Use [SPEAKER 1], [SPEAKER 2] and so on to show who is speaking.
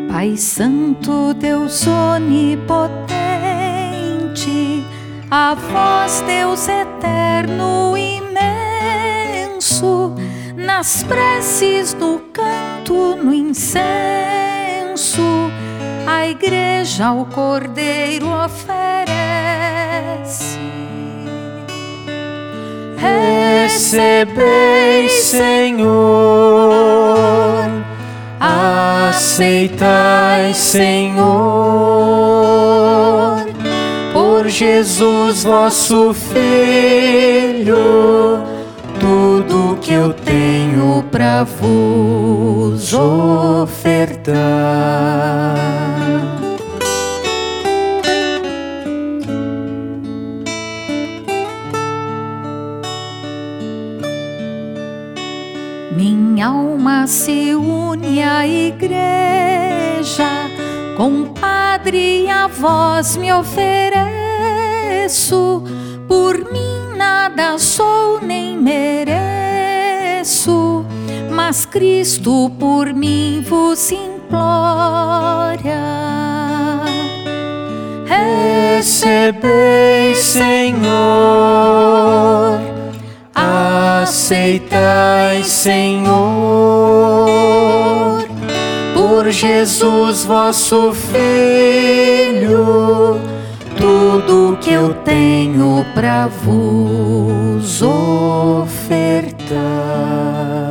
[SPEAKER 1] Pai Santo, Deus onipotente, a vós, Deus eterno, imenso, nas preces, no canto, no incenso, a Igreja ao Cordeiro oferece.
[SPEAKER 2] Recebei, Senhor, aceitai, Senhor, por Jesus vosso Filho, tudo que eu tenho pra vos ofertar.
[SPEAKER 1] Minha alma se une à Igreja, compadre, a vós me ofereço. Por mim nada sou nem mereço, mas Cristo por mim vos implora.
[SPEAKER 2] Recebei, Senhor, aceitai, Senhor, por Jesus vosso Filho, tudo que eu tenho pra vos ofertar.